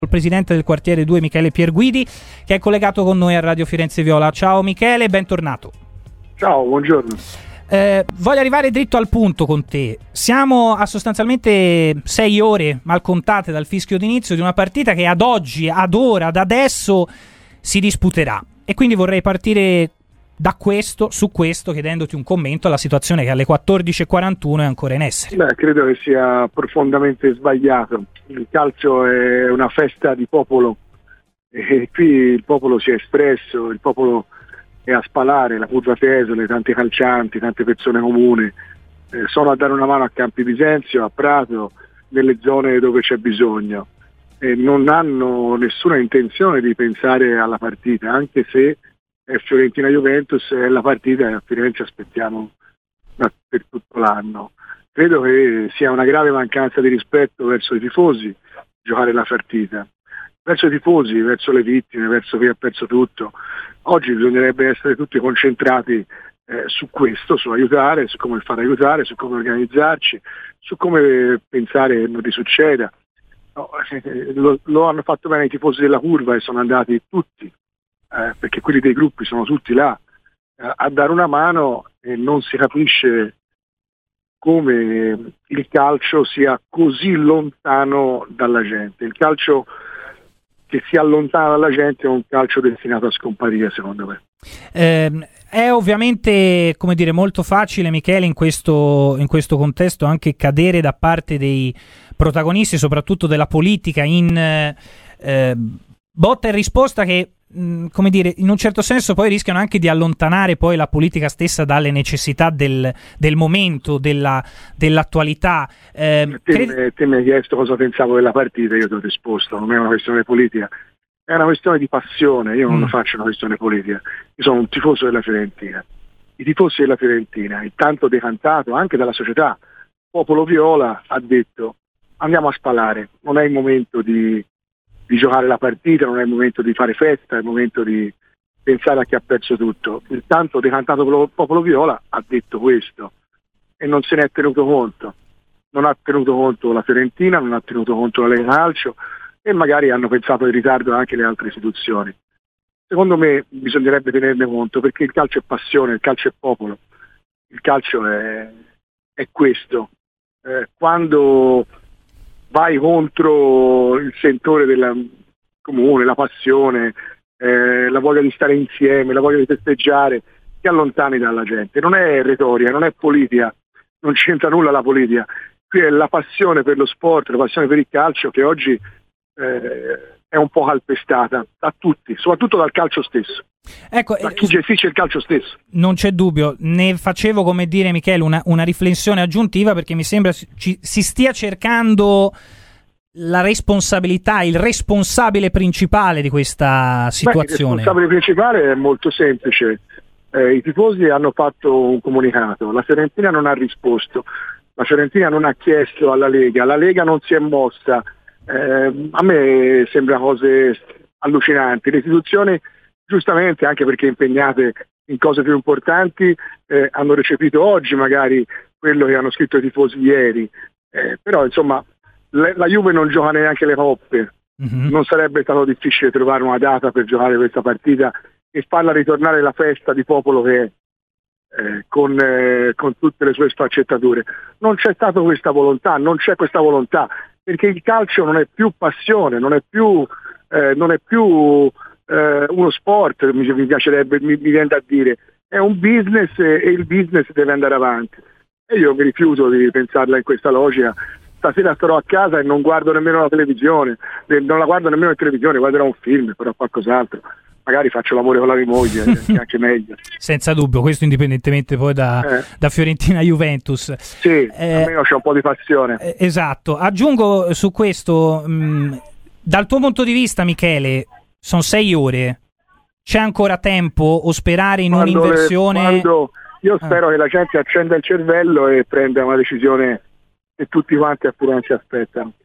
Il presidente del quartiere 2 Michele Pierguidi, che è collegato con noi a Radio Firenze Viola. Ciao Michele, bentornato. Ciao, buongiorno. Voglio arrivare dritto al punto con te. Siamo a sostanzialmente 6 ore mal contate dal fischio d'inizio di una partita che ad oggi, ad ora, ad adesso si disputerà, e quindi vorrei partire da su questo, chiedendoti un commento alla situazione che alle 14:41 è ancora in essere. Credo che sia profondamente sbagliato. Il calcio è una festa di popolo e qui il popolo si è espresso, il popolo è a spalare, la curva Fiesole, tanti calcianti, tante persone comuni sono a dare una mano a Campi Bisenzio, a Prato, nelle zone dove c'è bisogno, e non hanno nessuna intenzione di pensare alla partita, anche se è Fiorentina-Juventus, è la partita che a Firenze aspettiamo per tutto l'anno. Credo che sia una grave mancanza di rispetto verso i tifosi giocare la partita, verso i tifosi, verso le vittime, verso chi ha perso tutto. Oggi bisognerebbe essere tutti concentrati su questo, su aiutare, su come far aiutare, su come organizzarci, su come pensare che non risucceda. No, lo hanno fatto bene i tifosi della curva e sono andati tutti, perché quelli dei gruppi sono tutti là a dare una mano, e non si capisce come il calcio sia così lontano dalla gente. Il calcio che si allontana dalla gente è un calcio destinato a scomparire, secondo me. È ovviamente, come dire, molto facile, Michele, in questo contesto anche cadere da parte dei protagonisti, soprattutto della politica, in botta e risposta che, come dire, in un certo senso poi rischiano anche di allontanare poi la politica stessa dalle necessità del momento, dell'attualità. Te mi hai chiesto cosa pensavo della partita, io ti ho risposto, non è una questione politica, è una questione di passione. Io non faccio una questione politica, io sono un tifoso della Fiorentina. I tifosi della Fiorentina, il tanto decantato anche dalla società, Popolo Viola, ha detto: andiamo a spalare, non è il momento di giocare la partita, non è il momento di fare festa, è il momento di pensare a chi ha perso tutto. Il tanto decantato Popolo Viola ha detto questo e non se ne è tenuto conto. Non ha tenuto conto la Fiorentina, non ha tenuto conto la Lega Calcio, e magari hanno pensato in ritardo anche le altre istituzioni. Secondo me bisognerebbe tenerne conto, perché il calcio è passione, il calcio è popolo, il calcio è questo. Quando vai contro il sentore della comune, la passione, la voglia di stare insieme, la voglia di festeggiare, ti allontani dalla gente. Non è retorica, non è politica, non c'entra nulla la politica. Qui è la passione per lo sport, la passione per il calcio che oggi è un po' calpestata da tutti, soprattutto dal calcio stesso. Ecco, da chi gestisce il calcio stesso. Non c'è dubbio, ne facevo, come dire, Michele, una riflessione aggiuntiva, perché mi sembra si stia cercando la responsabilità, il responsabile principale di questa situazione. Il responsabile principale è molto semplice. I tifosi hanno fatto un comunicato, la Fiorentina non ha risposto, la Fiorentina non ha chiesto alla Lega, la Lega non si è mossa. A me sembra cose allucinanti. Le istituzioni, giustamente, anche perché impegnate in cose più importanti, hanno recepito oggi magari quello che hanno scritto i tifosi ieri, però insomma la Juve non gioca neanche le coppe. Non sarebbe stato difficile trovare una data per giocare questa partita e farla ritornare la festa di popolo che è, con tutte le sue sfaccettature. Non c'è stata questa volontà, non c'è questa volontà, perché il calcio non è più passione, non è più uno sport, mi piacerebbe, mi viene da dire, è un business, e il business deve andare avanti. E io mi rifiuto di pensarla in questa logica. Stasera starò a casa e non guardo nemmeno la televisione, non la guardo nemmeno in televisione, guarderò un film, farò qualcos'altro. Magari faccio l'amore con la mia moglie, che è anche meglio. Senza dubbio, questo indipendentemente poi da Fiorentina-Juventus. Sì, almeno c'è un po' di passione. Esatto. Aggiungo su questo, dal tuo punto di vista, Michele, sono 6 ore. C'è ancora tempo o sperare in un'inversione? Io spero che la gente accenda il cervello e prenda una decisione che tutti quanti a Firenze aspettano.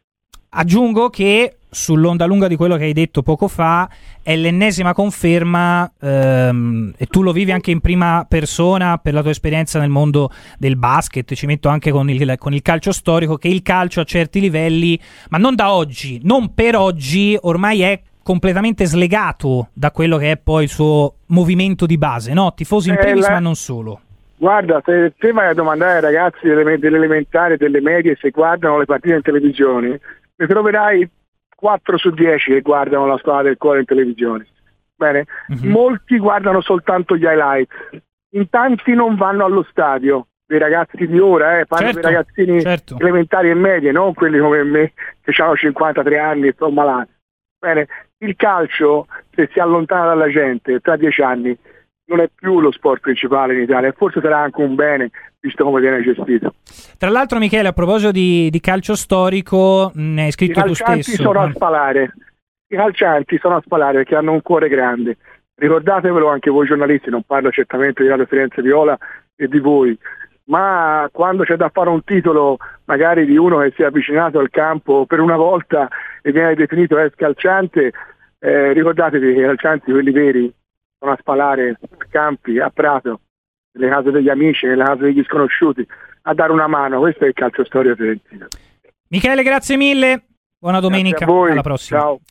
Aggiungo che sull'onda lunga di quello che hai detto poco fa è l'ennesima conferma, e tu lo vivi anche in prima persona per la tua esperienza nel mondo del basket, ci metto anche con il calcio storico, che il calcio a certi livelli, ma non da oggi, non per oggi, ormai è completamente slegato da quello che è poi il suo movimento di base, no? Tifosi in primis, ma non solo. Guarda, se te vai a domandare ai ragazzi delle elementari e delle medie se guardano le partite in televisione, ne troverai 4 su 10 che guardano la squadra del cuore in televisione. Bene? Molti guardano soltanto gli highlights, in tanti non vanno allo stadio, dei ragazzi di ora, parlo dei ragazzini elementari e medie, non quelli come me che hanno 53 anni e sono malati. Bene? Il calcio, se si allontana dalla gente tra 10 anni, non è più lo sport principale in Italia, e forse sarà anche un bene visto come viene gestito. Tra l'altro, Michele, a proposito di calcio storico, ne hai scritto tu stesso. I calcianti sono a spalare perché hanno un cuore grande, ricordatevelo anche voi giornalisti, non parlo certamente di Radio Firenze Viola e di voi, ma quando c'è da fare un titolo magari di uno che si è avvicinato al campo per una volta e viene definito ex calciante, ricordatevi che i calcianti, quelli veri, sono a spalare a campi, a Prato, nelle case degli amici, nelle case degli sconosciuti, a dare una mano. Questo è il calcio storia fiorentina. Michele, grazie mille, buona domenica, alla prossima. Ciao.